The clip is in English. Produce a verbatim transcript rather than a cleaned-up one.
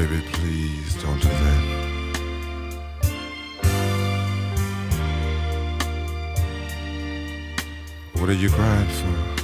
Baby, please don't do that. What are you crying for?